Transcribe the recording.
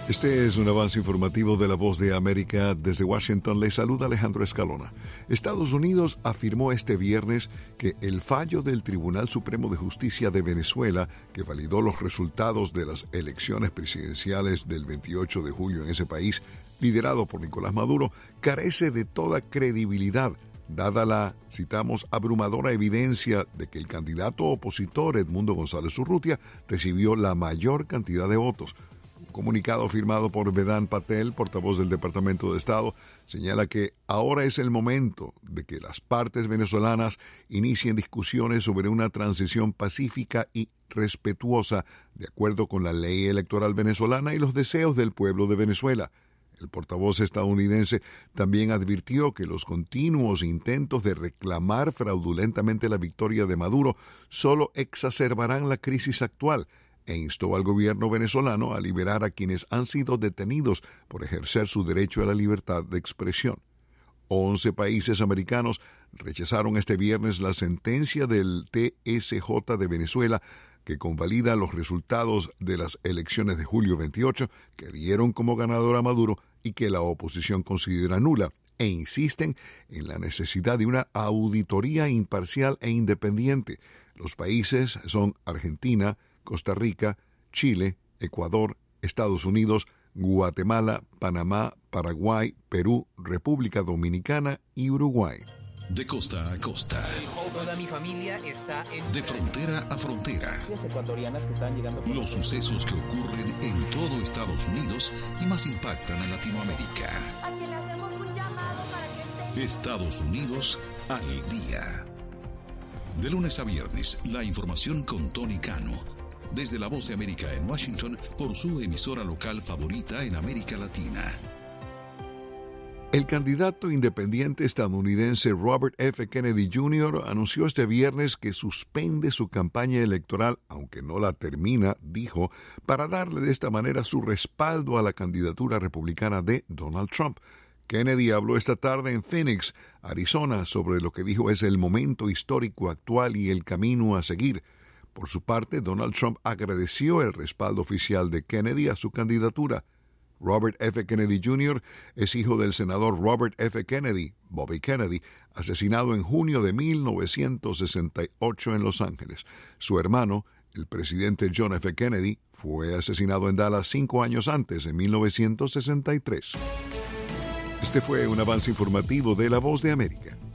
Este es un avance informativo de La Voz de América. Desde Washington le saluda Alejandro Escalona. Estados Unidos afirmó este viernes que el fallo del Tribunal Supremo de Justicia de Venezuela, que validó los resultados de las elecciones presidenciales del 28 de julio en ese país, liderado por Nicolás Maduro, carece de toda credibilidad, dada la, citamos, abrumadora evidencia de que el candidato opositor Edmundo González Urrutia recibió la mayor cantidad de votos. Un comunicado firmado por Vedant Patel, portavoz del Departamento de Estado, señala que ahora es el momento de que las partes venezolanas inicien discusiones sobre una transición pacífica y respetuosa de acuerdo con la ley electoral venezolana y los deseos del pueblo de Venezuela. El portavoz estadounidense también advirtió que los continuos intentos de reclamar fraudulentamente la victoria de Maduro solo exacerbarán la crisis actual, e instó al gobierno venezolano a liberar a quienes han sido detenidos por ejercer su derecho a la libertad de expresión. 11 países americanos rechazaron este viernes la sentencia del TSJ de Venezuela que convalida los resultados de las elecciones de julio 28 que dieron como ganador a Maduro y que la oposición considera nula, e insisten en la necesidad de una auditoría imparcial e independiente. Los países son Argentina, Costa Rica, Chile, Ecuador, Estados Unidos, Guatemala, Panamá, Paraguay, Perú, República Dominicana y Uruguay. De costa a costa. Toda mi familia está en... De frontera a frontera. Ecuatorianas que están llegando... Los sucesos que ocurren en todo Estados Unidos y más impactan a Latinoamérica. A quien le hacemos un llamado para que esté... Estados Unidos al día. De lunes a viernes, la información con Tony Cano. Desde La Voz de América en Washington, por su emisora local favorita en América Latina. El candidato independiente estadounidense Robert F. Kennedy Jr. anunció este viernes que suspende su campaña electoral, aunque no la termina, dijo, para darle de esta manera su respaldo a la candidatura republicana de Donald Trump. Kennedy habló esta tarde en Phoenix, Arizona, sobre lo que dijo es el momento histórico actual y el camino a seguir. Por su parte, Donald Trump agradeció el respaldo oficial de Kennedy a su candidatura. Robert F. Kennedy Jr. es hijo del senador Robert F. Kennedy, Bobby Kennedy, asesinado en junio de 1968 en Los Ángeles. Su hermano, el presidente John F. Kennedy, fue asesinado en Dallas 5 años antes, en 1963. Este fue un avance informativo de La Voz de América.